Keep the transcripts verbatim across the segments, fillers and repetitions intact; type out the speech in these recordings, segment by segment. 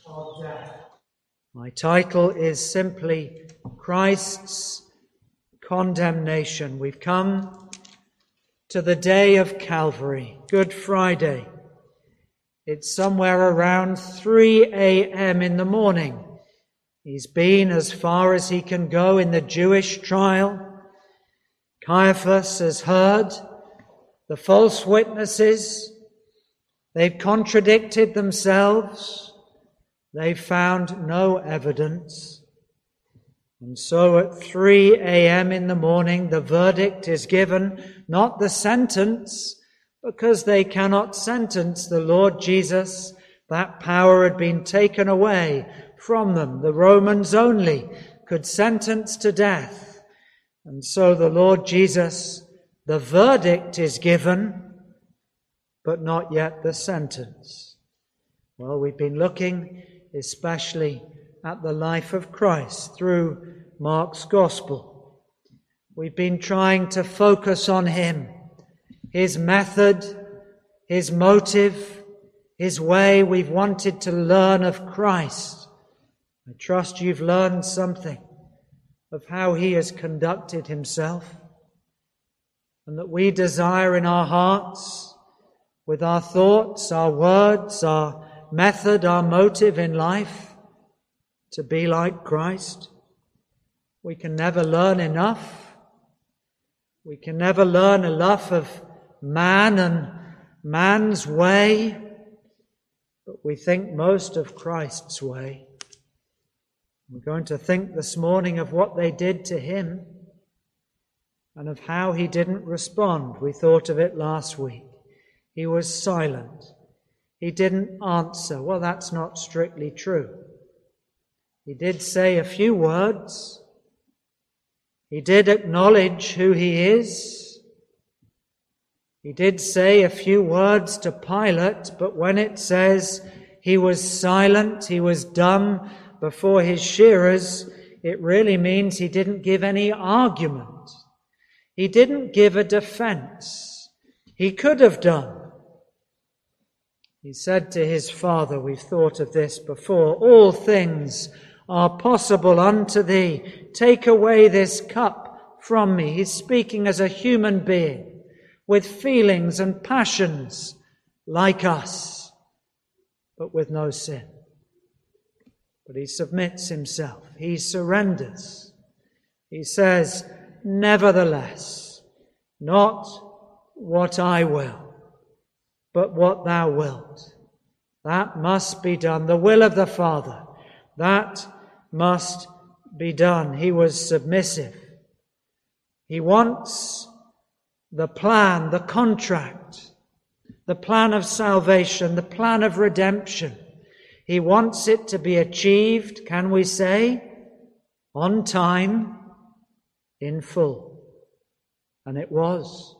of death. My title is simply Christ's Condemnation. We've come to the day of Calvary, Good Friday. It's somewhere around three a.m. in the morning. He's been as far as he can go in the Jewish trial. Caiaphas has heard the false witnesses. They've contradicted themselves. They've found no evidence. And so at three a.m. in the morning, the verdict is given, not the sentence, because they cannot sentence the Lord Jesus. That power had been taken away from them. The Romans only could sentence to death. And so the Lord Jesus, the verdict is given, but not yet the sentence. Well, we've been looking especially at the life of Christ through Mark's Gospel. We've been trying to focus on him, his method, his motive, his way. We've wanted to learn of Christ. I trust you've learned something of how he has conducted himself, and that we desire in our hearts, with our thoughts, our words, our method, our motive in life, to be like Christ. We can never learn enough. We can never learn enough of man and man's way, but we think most of Christ's way. We're going to think this morning of what they did to him and of how he didn't respond. We thought of it last week. He was silent. He didn't answer. Well, that's not strictly true. He did say a few words. He did acknowledge who he is. He did say a few words to Pilate, but when it says he was silent, he was dumb before his shearers, it really means he didn't give any argument. He didn't give a defense. He could have done. He said to his Father, we've thought of this before, all things are possible unto thee. Take away this cup from me. He's speaking as a human being with feelings and passions like us, but with no sin. But he submits himself. He surrenders. He says, nevertheless, not what I will, but what thou wilt. That must be done. The will of the Father. That must be done. He was submissive. He wants the plan, the contract, the plan of salvation, the plan of redemption. He wants it to be achieved, can we say, on time, in full. And it was.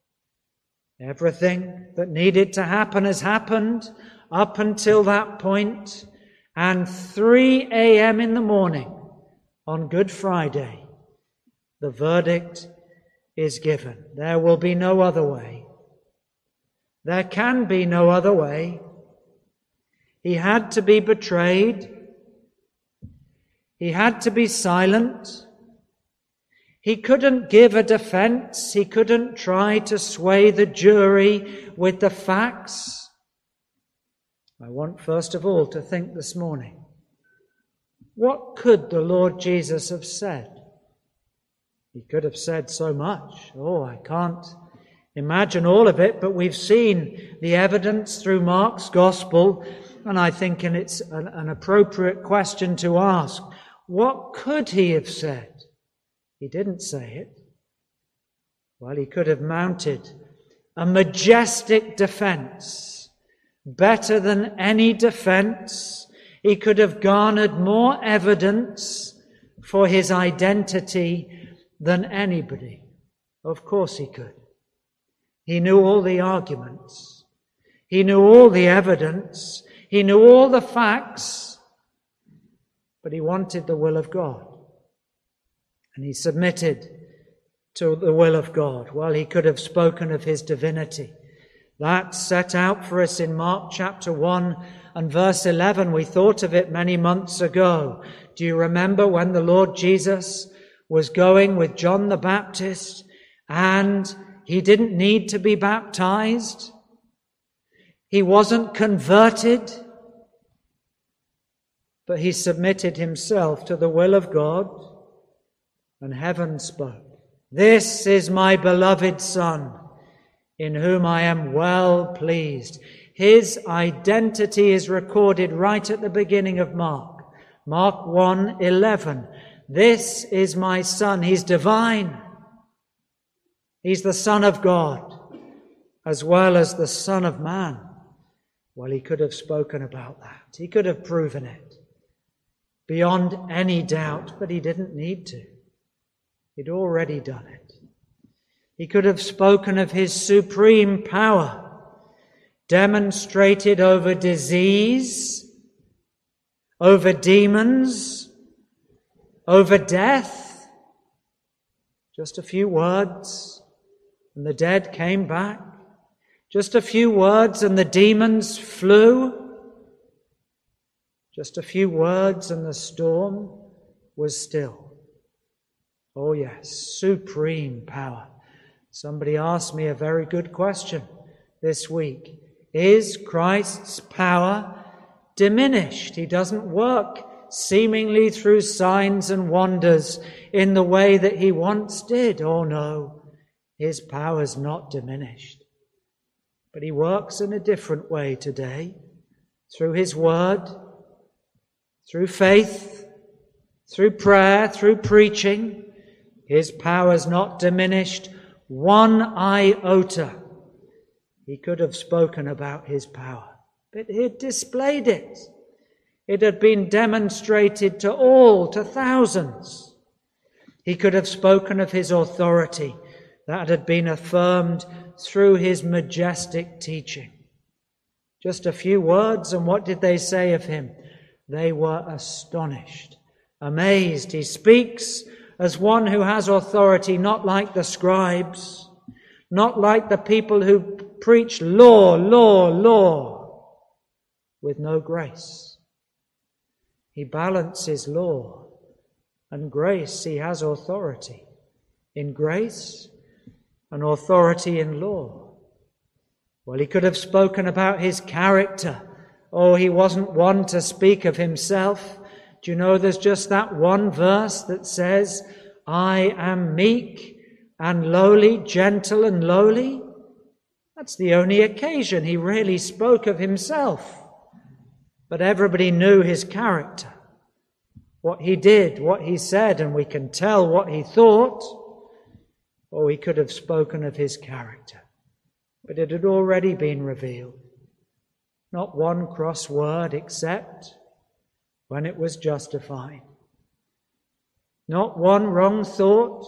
Everything that needed to happen has happened up until that point. And three a.m. in the morning on Good Friday, the verdict is given. There will be no other way. There can be no other way. He had to be betrayed. He had to be silent. He couldn't give a defense. He couldn't try to sway the jury with the facts. I want first of all to think this morning, what could the Lord Jesus have said? He could have said so much. Oh, I can't imagine all of it, but we've seen the evidence through Mark's Gospel, and I think it's an, an appropriate question to ask. What could he have said? He didn't say it. Well, he could have mounted a majestic defense, better than any defense. He could have garnered more evidence for his identity than anybody. Of course he could. He knew all the arguments. He knew all the evidence. He knew all the facts. But he wanted the will of God. And he submitted to the will of God. Well, he could have spoken of his divinity. That's set out for us in Mark chapter one, And verse eleven, we thought of it many months ago. Do you remember when the Lord Jesus was going with John the Baptist and he didn't need to be baptized? He wasn't converted, but he submitted himself to the will of God, and heaven spoke. This is my beloved Son, in whom I am well pleased. His identity is recorded right at the beginning of Mark. Mark one eleven. This is my Son. He's divine. He's the Son of God, as well as the Son of Man. Well, he could have spoken about that. He could have proven it beyond any doubt, but he didn't need to. He'd already done it. He could have spoken of his supreme power, demonstrated over disease, over demons, over death. Just a few words, and the dead came back. Just a few words and the demons flew. Just a few words and the storm was still. Oh yes, supreme power. Somebody asked me a very good question this week. Is Christ's power diminished? He doesn't work seemingly through signs and wonders in the way that he once did. Oh no, his power's not diminished. But he works in a different way today, through his word, through faith, through prayer, through preaching. His power is not diminished one iota. He could have spoken about his power, but he had displayed it. It had been demonstrated to all, to thousands. He could have spoken of his authority that had been affirmed through his majestic teaching. Just a few words, and what did they say of him? They were astonished, amazed. He speaks as one who has authority, not like the scribes, not like the people who preach law, law, law, with no grace. He balances law and grace. He has authority in grace and authority in law. Well, he could have spoken about his character. Oh, he wasn't one to speak of himself. Do you know there's just that one verse that says, I am meek and lowly, gentle and lowly? That's the only occasion he really spoke of himself. But everybody knew his character, what he did, what he said, and we can tell what he thought. Or he could have spoken of his character. But it had already been revealed. Not one cross word except when it was justified. Not one wrong thought,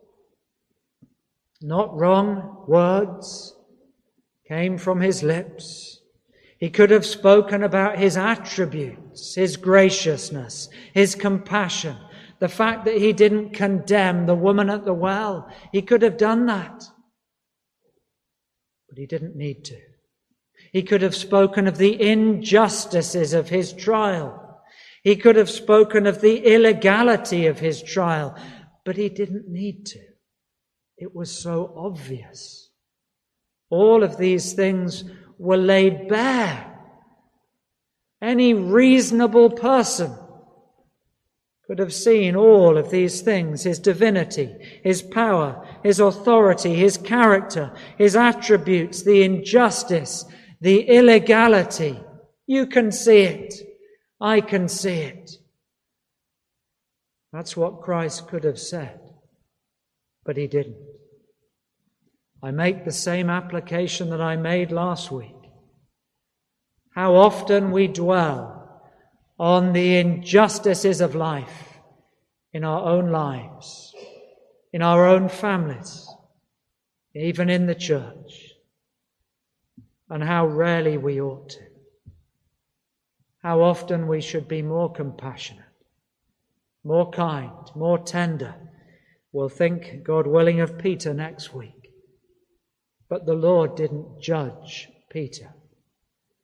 not wrong words came from his lips. He could have spoken about his attributes, his graciousness, his compassion, the fact that he didn't condemn the woman at the well. He could have done that. But he didn't need to. He could have spoken of the injustices of his trial. He could have spoken of the illegality of his trial. But he didn't need to. It was so obvious. All of these things were laid bare. Any reasonable person could have seen all of these things, his divinity, his power, his authority, his character, his attributes, the injustice, the illegality. You can see it. I can see it. That's what Christ could have said, but he didn't. I make the same application that I made last week. How often we dwell on the injustices of life in our own lives, in our own families, even in the church, and how rarely we ought to. How often we should be more compassionate, more kind, more tender. We'll think, God willing, of Peter next week. But the Lord didn't judge Peter.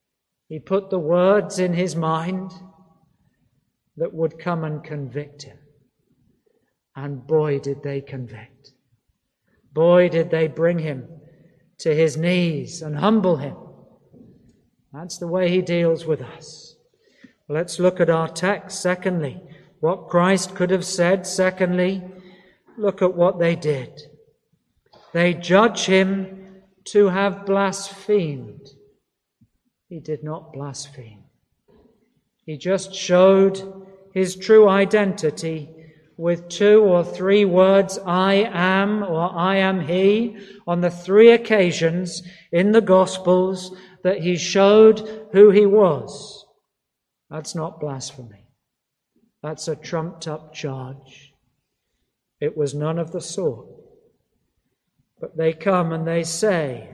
He put the words in his mind that would come and convict him. And boy, did they convict. Boy, did they bring him to his knees and humble him. That's the way he deals with us. Let's look at our text. Secondly, what Christ could have said. Secondly, look at what they did. They judge him to have blasphemed. He did not blaspheme. He just showed his true identity with two or three words, I am or I am he, on the three occasions in the Gospels that he showed who he was. That's not blasphemy. That's a trumped-up charge. It was none of the sort. But they come and they say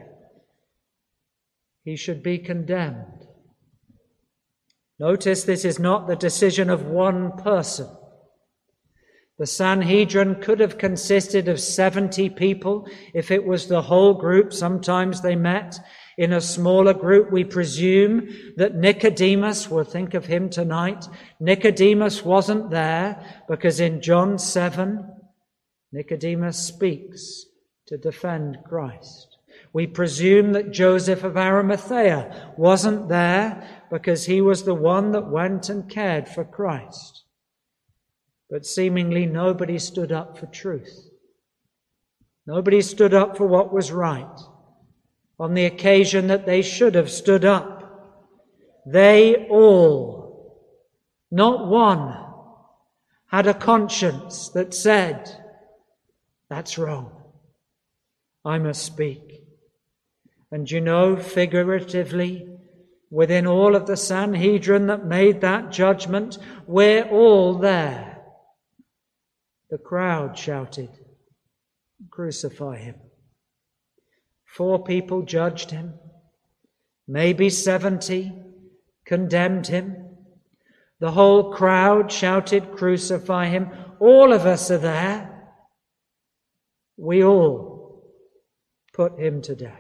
he should be condemned. Notice this is not the decision of one person. The Sanhedrin could have consisted of seventy people if it was the whole group. Sometimes they met in a smaller group. We presume that Nicodemus, we'll think of him tonight, Nicodemus wasn't there because in John seven, Nicodemus speaks to defend Christ. We presume that Joseph of Arimathea wasn't there because he was the one that went and cared for Christ. But seemingly nobody stood up for truth. Nobody stood up for what was right on the occasion that they should have stood up. They all, not one, had a conscience that said, that's wrong. I must speak. And you know, figuratively, within all of the Sanhedrin that made that judgment, we're all there. The crowd shouted, crucify him. Four people judged him. Maybe seventy condemned him. The whole crowd shouted, crucify him. All of us are there. We all put him to death.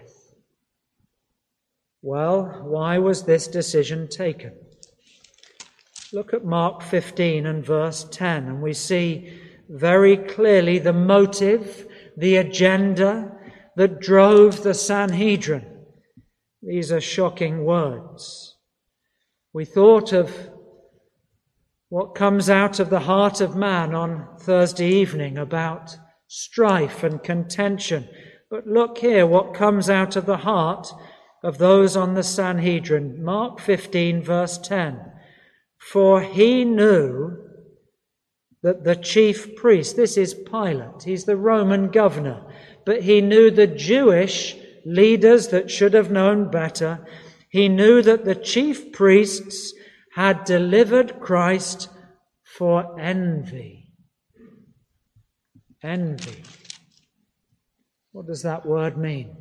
Well, why was this decision taken? Look at Mark fifteen and verse ten, and we see very clearly the motive, the agenda that drove the Sanhedrin. These are shocking words. We thought of what comes out of the heart of man on Thursday evening about strife and contention. But look here, what comes out of the heart of those on the Sanhedrin. Mark fifteen, verse ten. For he knew that the chief priest, this is Pilate, he's the Roman governor, but he knew the Jewish leaders that should have known better. He knew that the chief priests had delivered Christ for envy. Envy. What does that word mean?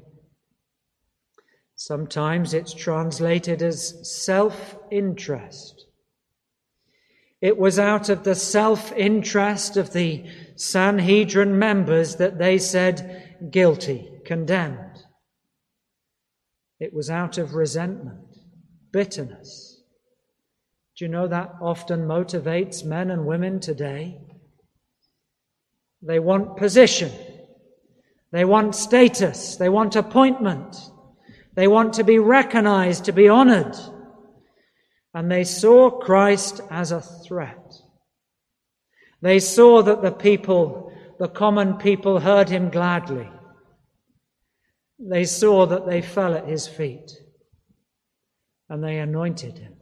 Sometimes it's translated as self-interest. It was out of the self-interest of the Sanhedrin members that they said guilty, condemned. It was out of resentment, bitterness. Do you know that often motivates men and women today? They want position. They want status. They want appointment. They want to be recognized, to be honored. And they saw Christ as a threat. They saw that the people, the common people, heard him gladly. They saw that they fell at his feet and they anointed him.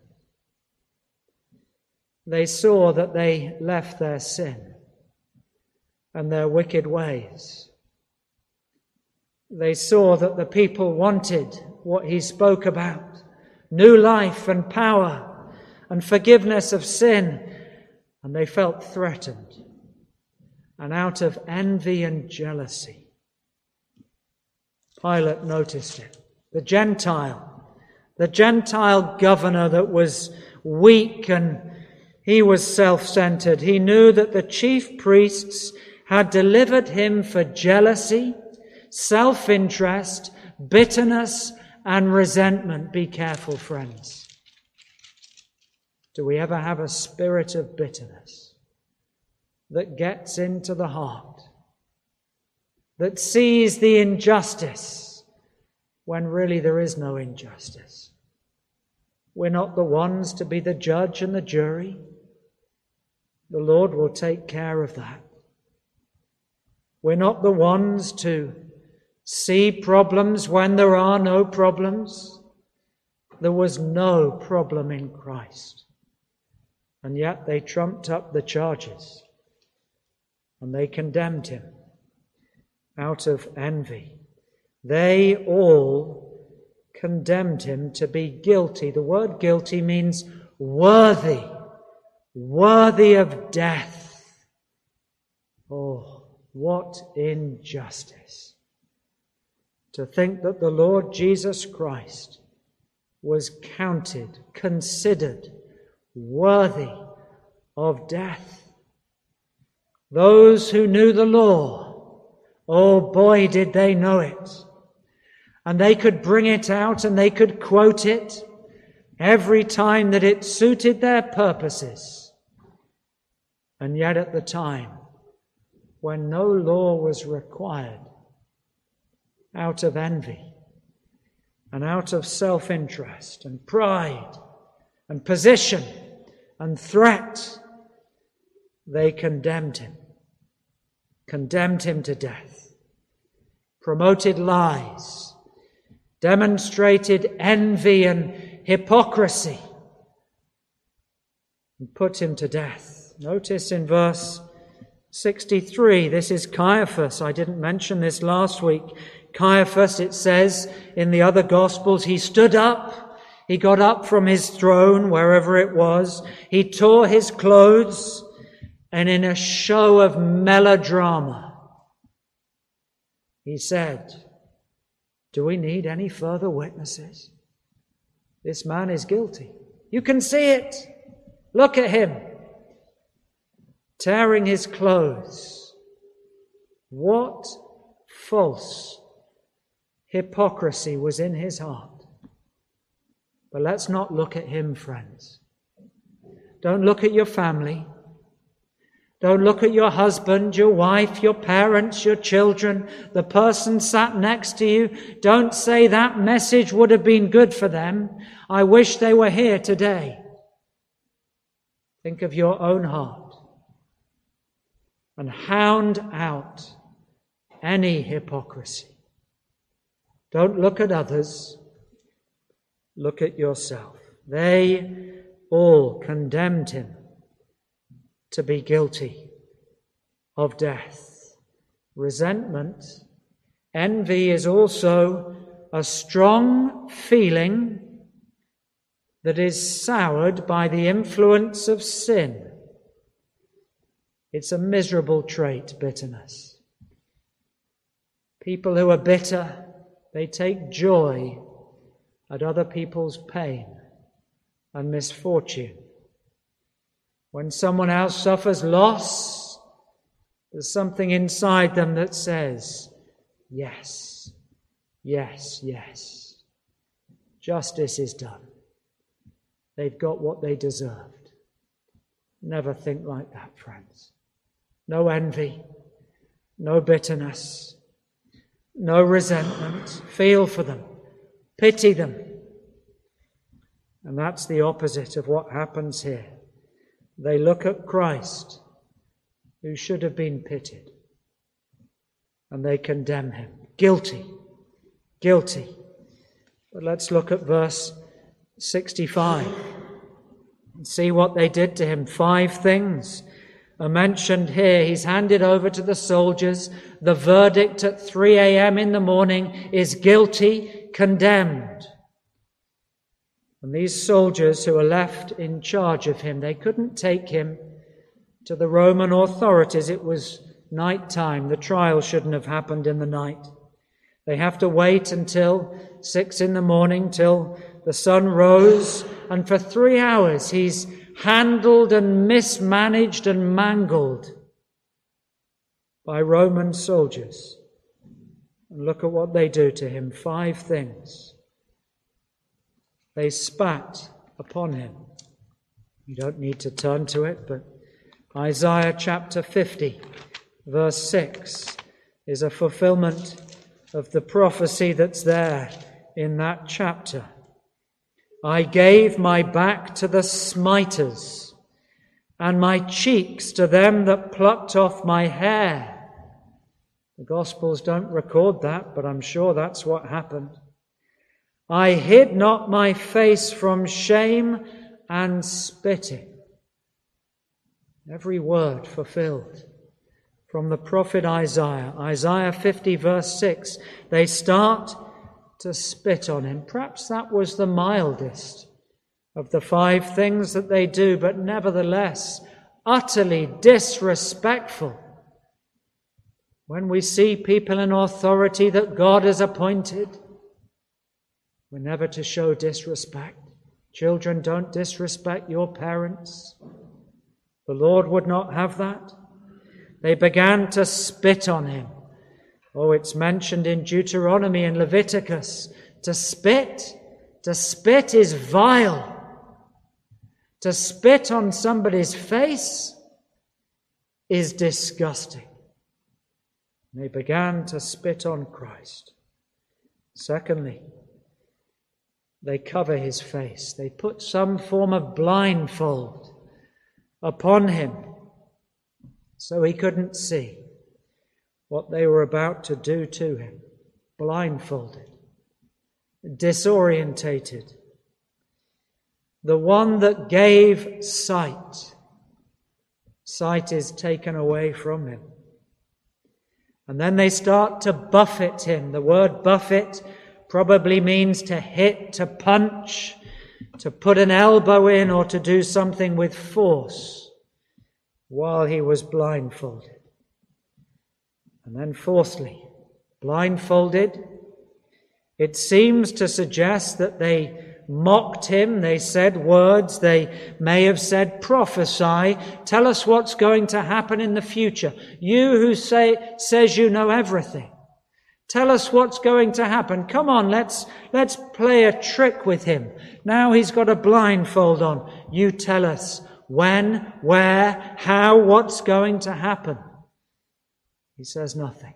They saw that they left their sin and their wicked ways. They saw that the people wanted what he spoke about, new life and power and forgiveness of sin, and they felt threatened. And out of envy and jealousy, Pilate noticed it. The Gentile, the Gentile governor that was weak and he was self-centered. He knew that the chief priests had delivered him for jealousy, self-interest, bitterness, and resentment. Be careful, friends. Do we ever have a spirit of bitterness that gets into the heart, that sees the injustice when really there is no injustice? We're not the ones to be the judge and the jury. The Lord will take care of that. We're not the ones to see problems when there are no problems. There was no problem in Christ. And yet they trumped up the charges and they condemned him out of envy. They all condemned him to be guilty. The word guilty means worthy, worthy of death. Oh, what injustice! To think that the Lord Jesus Christ was counted, considered worthy of death. Those who knew the law, oh boy, did they know it. And they could bring it out and they could quote it every time that it suited their purposes. And yet at the time when no law was required, out of envy and out of self-interest and pride and position and threat, they condemned him, condemned him to death, promoted lies, demonstrated envy and hypocrisy, and put him to death. Notice in verse sixty-three, this is Caiaphas. I didn't mention this last week. Caiaphas, it says in the other Gospels, he stood up, he got up from his throne, wherever it was, he tore his clothes, and in a show of melodrama, he said, "Do we need any further witnesses? This man is guilty. You can see it. Look at him, tearing his clothes." What false hypocrisy was in his heart. But let's not look at him, friends. Don't look at your family. Don't look at your husband, your wife, your parents, your children, the person sat next to you. Don't say that message would have been good for them. I wish they were here today. Think of your own heart and hound out any hypocrisy. Don't look at others. Look at yourself. They all condemned him to be guilty of death. Resentment, envy is also a strong feeling that is soured by the influence of sin. It's a miserable trait, bitterness. People who are bitter, they take joy at other people's pain and misfortune. When someone else suffers loss, there's something inside them that says, yes, yes, yes. Justice is done. They've got what they deserved. Never think like that, friends. No envy, no bitterness, no resentment. Feel for them. Pity them. And that's the opposite of what happens here. They look at Christ, who should have been pitied, and they condemn him. Guilty. Guilty. But let's look at verse sixty-five and see what they did to him. Five things are mentioned here. He's handed over to the soldiers. The verdict at three a.m. in the morning is guilty, condemned. And these soldiers who are left in charge of him, they couldn't take him to the Roman authorities. It was night time. The trial shouldn't have happened in the night. They have to wait until six in the morning, till the sun rose. And for three hours he's handled and mismanaged and mangled by Roman soldiers. And look at what they do to him. Five things. They spat upon him. You don't need to turn to it, but Isaiah chapter fifty, verse six, is a fulfillment of the prophecy that's there in that chapter. I gave my back to the smiters, and my cheeks to them that plucked off my hair. The Gospels don't record that, but I'm sure that's what happened. I hid not my face from shame and spitting. Every word fulfilled from the prophet Isaiah. Isaiah fifty verse six. They start to spit on him. Perhaps that was the mildest of the five things that they do, but nevertheless utterly disrespectful. When we see people in authority that God has appointed, we're never to show disrespect. Children, don't disrespect your parents. The Lord would not have that. They began to spit on him. Oh, it's mentioned in Deuteronomy and Leviticus. To spit, to spit is vile. To spit on somebody's face is disgusting. They began to spit on Christ. Secondly, they cover his face. They put some form of blindfold upon him so he couldn't see what they were about to do to him. Blindfolded, disorientated. The one that gave sight, sight is taken away from him. And then they start to buffet him. The word buffet probably means to hit, to punch, to put an elbow in, or to do something with force while he was blindfolded. And then fourthly, blindfolded, it seems to suggest that they mocked him. They said words. They may have said, prophesy. Tell us what's going to happen in the future. You who say, says you know everything. Tell us what's going to happen. Come on, let's, let's play a trick with him. Now he's got a blindfold on. You tell us when, where, how, what's going to happen. He says nothing.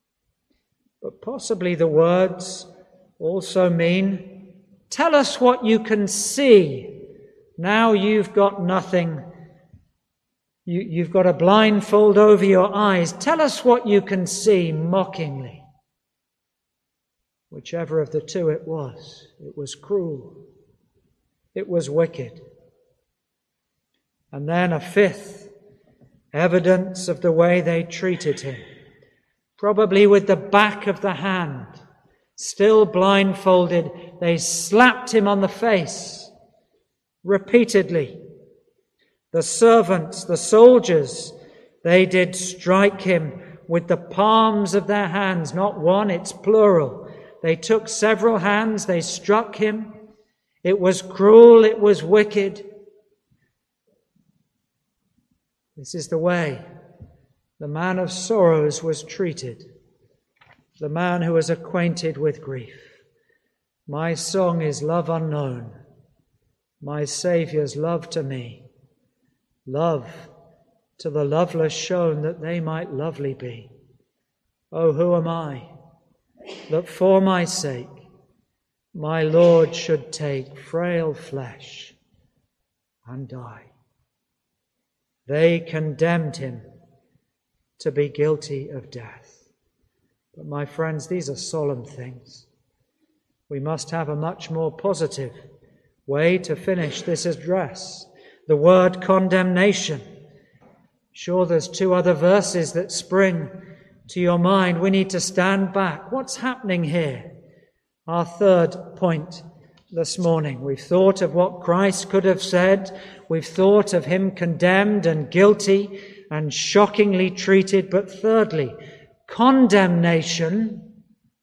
But possibly the words also mean, tell us what you can see. Now you've got nothing. You, you've got a blindfold over your eyes. Tell us what you can see, mockingly. Whichever of the two it was, it was cruel. It was wicked. And then a fifth evidence of the way they treated him. Probably with the back of the hand, still blindfolded, they slapped him on the face repeatedly. The servants, the soldiers, they did strike him with the palms of their hands. Not one, it's plural. They took several hands, they struck him. It was cruel, it was wicked. This is the way the man of sorrows was treated. The man who was acquainted with grief. My song is love unknown, my Saviour's love to me, love to the loveless shown that they might lovely be. Oh, who am I, that for my sake my Lord should take frail flesh and die? They condemned him to be guilty of death. But my friends, these are solemn things. We must have a much more positive way to finish this address. The word condemnation. Sure, there's two other verses that spring to your mind. We need to stand back. What's happening here? Our third point this morning. We've thought of what Christ could have said. We've thought of him condemned and guilty and shockingly treated. But thirdly, condemnation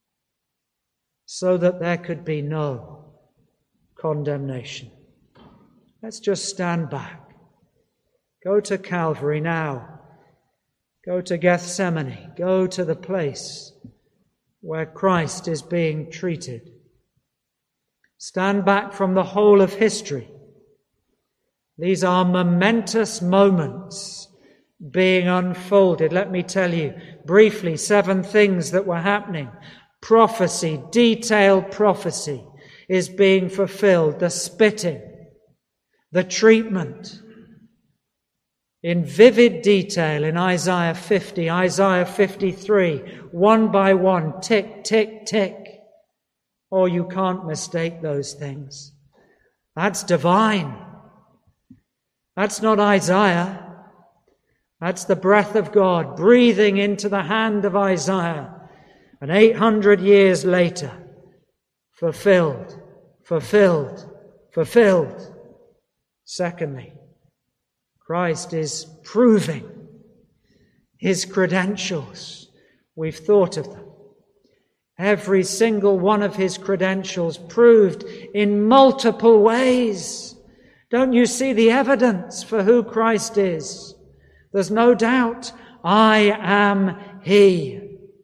so that there could be no condemnation. Let's just stand back. Go to Calvary now. Go to Gethsemane. Go to the place where Christ is being treated. Stand back from the whole of history These are momentous moments being unfolded. Let me tell you briefly seven things that were happening. Prophecy, detailed prophecy is being fulfilled. The spitting, the treatment, in vivid detail in Isaiah fifty, Isaiah fifty-three, one by one, tick, tick, tick. Oh, you can't mistake those things. That's divine. That's not Isaiah. That's the breath of God breathing into the hand of Isaiah. And eight hundred years later, fulfilled, fulfilled, fulfilled. Secondly, Christ is proving his credentials. We've thought of them. Every single one of his credentials proved in multiple ways. Don't you see the evidence for who Christ is? There's no doubt, I am he.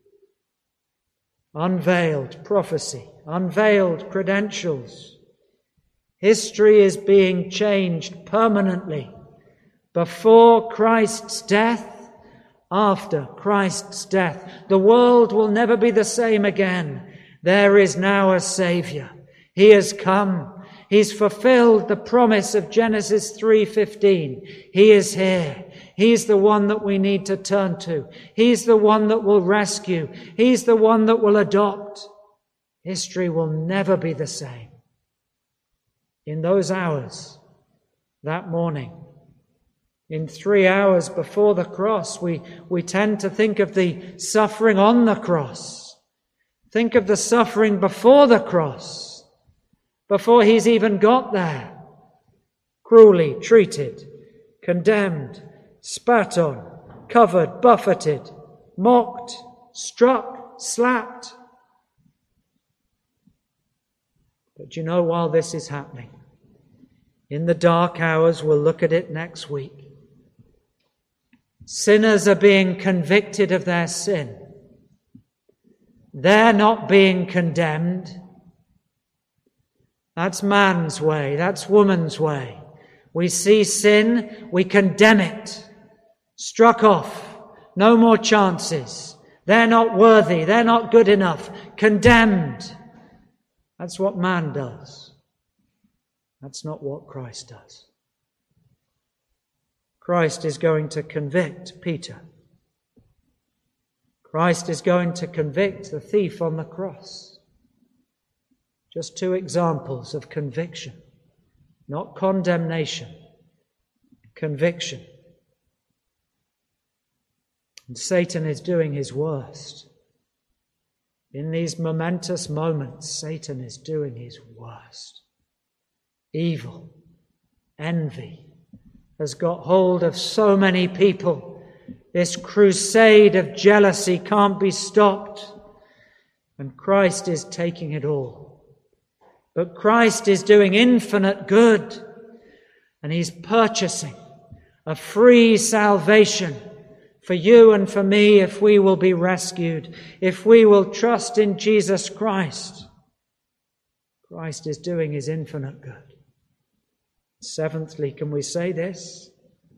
Unveiled prophecy, unveiled credentials. History is being changed permanently. Before Christ's death, after Christ's death, the world will never be the same again. There is now a Saviour. He has come. He's fulfilled the promise of Genesis three fifteen. He is here. He's the one that we need to turn to. He's the one that will rescue. He's the one that will adopt. History will never be the same. In those hours, that morning, in three hours before the cross, we, we tend to think of the suffering on the cross. Think of the suffering before the cross, before he's even got there. Cruelly treated, condemned, spat on, covered, buffeted, mocked, struck, slapped. But you know, while this is happening, in the dark hours, we'll look at it next week, sinners are being convicted of their sin. They're not being condemned. That's man's way. That's woman's way. We see sin, we condemn it. Struck off. No more chances. They're not worthy. They're not good enough. Condemned. That's what man does. That's not what Christ does. Christ is going to convict Peter. Christ is going to convict the thief on the cross. Just two examples of conviction. Not condemnation. Conviction. And Satan is doing his worst. In these momentous moments, Satan is doing his worst. Evil, envy has got hold of so many people. This crusade of jealousy can't be stopped. And Christ is taking it all. But Christ is doing infinite good. And he's purchasing a free salvation for you and for me if we will be rescued, if we will trust in Jesus Christ. Christ is doing his infinite good. Seventhly, can we say this?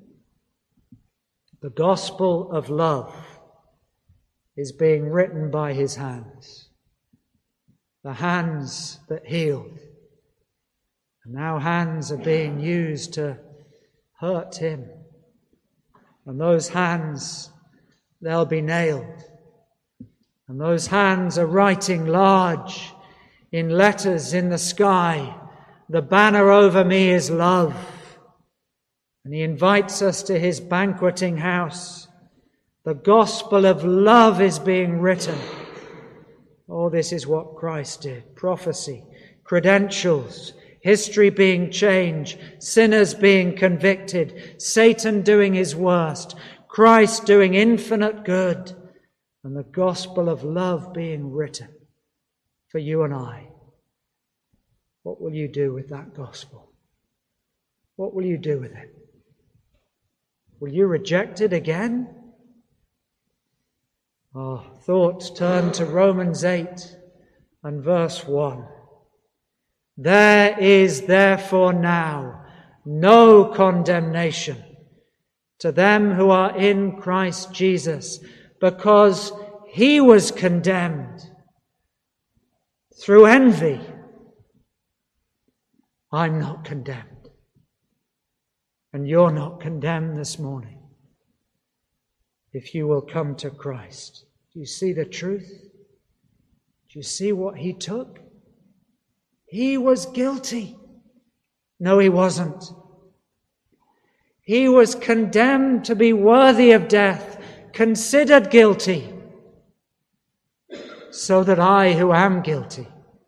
The gospel of love is being written by his hands. The hands that healed. And now hands are being used to hurt him. And those hands, they'll be nailed. And those hands are writing large in letters in the sky, the banner over me is love. And he invites us to his banqueting house. The gospel of love is being written. Oh, this is what Christ did. Prophecy, credentials, history being changed, sinners being convicted, Satan doing his worst, Christ doing infinite good, and the gospel of love being written for you and I. What will you do with that gospel? What will you do with it? Will you reject it again? Our thoughts turn to Romans eight and verse one. There is therefore now no condemnation to them who are in Christ Jesus, because he was condemned through envy. I'm not condemned. And you're not condemned this morning if you will come to Christ. Do you see the truth? Do you see what he took? He was guilty. No, he wasn't. He was condemned to be worthy of death, considered guilty, so that I, who am guilty,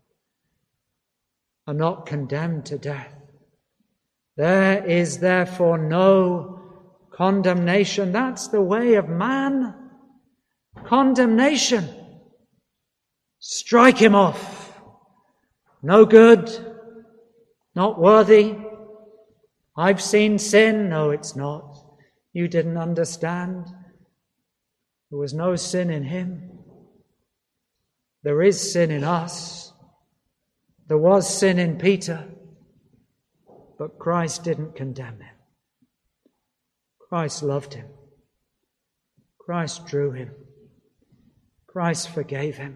are not condemned to death. There is therefore no condemnation. That's the way of man. Condemnation. Strike him off. No good. Not worthy. I've seen sin. No, it's not. You didn't understand. There was no sin in him. There is sin in us. There was sin in Peter. But Christ didn't condemn him. Christ loved him. Christ drew him. Christ forgave him.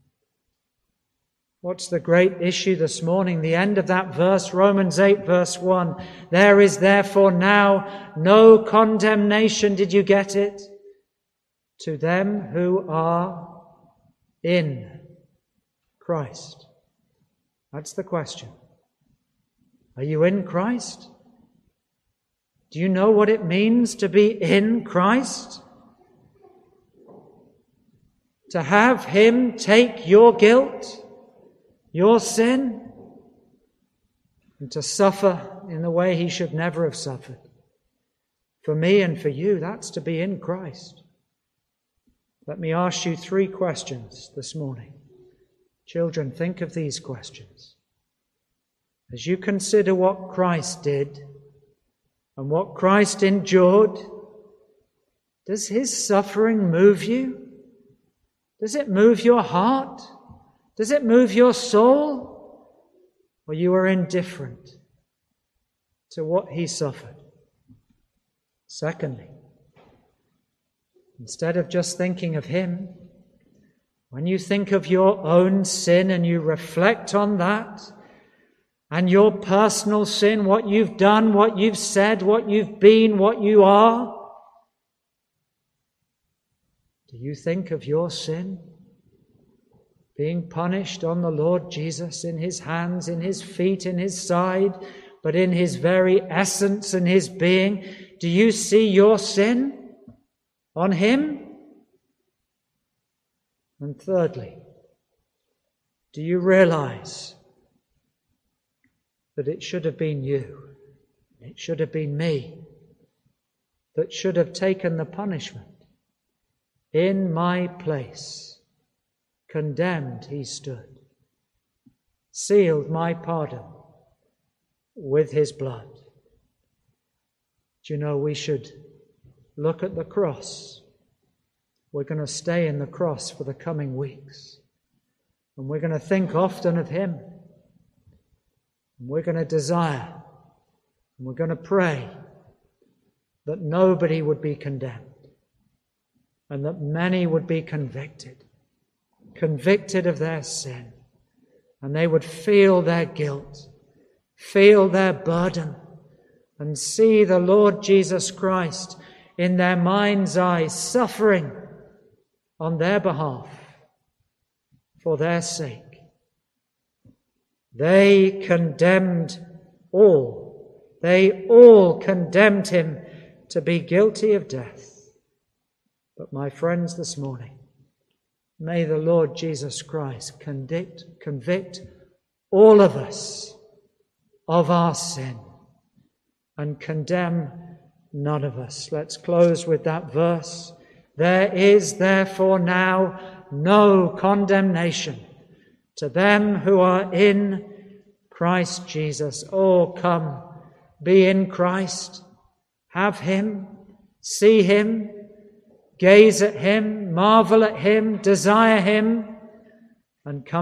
What's the great issue this morning? The end of that verse, Romans eight verse one. There is therefore now no condemnation. Did you get it? To them who are in Christ. That's the question. Are you in Christ? Do you know what it means to be in Christ? To have him take your guilt, your sin, and to suffer in the way he should never have suffered. For me and for you, that's to be in Christ. Let me ask you three questions this morning. Children, think of these questions. As you consider what Christ did and what Christ endured, does his suffering move you? Does it move your heart? Does it move your soul? Or you are indifferent to what he suffered? Secondly, instead of just thinking of him, when you think of your own sin and you reflect on that, and your personal sin, what you've done, what you've said, what you've been, what you are, do you think of your sin being punished on the Lord Jesus, in his hands, in his feet, in his side, but in his very essence and his being? Do you see your sin on him? And thirdly, do you realize that it should have been you, it should have been me, that should have taken the punishment? In my place, condemned he stood, sealed my pardon with his blood. Do you know, we should look at the cross. We're going to stay in the cross for the coming weeks. And we're going to think often of him. And we're going to desire, and we're going to pray that nobody would be condemned and that many would be convicted, convicted of their sin, and they would feel their guilt, feel their burden, and see the Lord Jesus Christ in their mind's eye suffering on their behalf for their sake. They condemned all. They all condemned him to be guilty of death. But my friends, this morning, may the Lord Jesus Christ convict, convict all of us of our sin and condemn none of us. Let's close with that verse. There is therefore now no condemnation to them who are in Christ Jesus. Oh, come, be in Christ, have him, see him, gaze at him, marvel at him, desire him, and come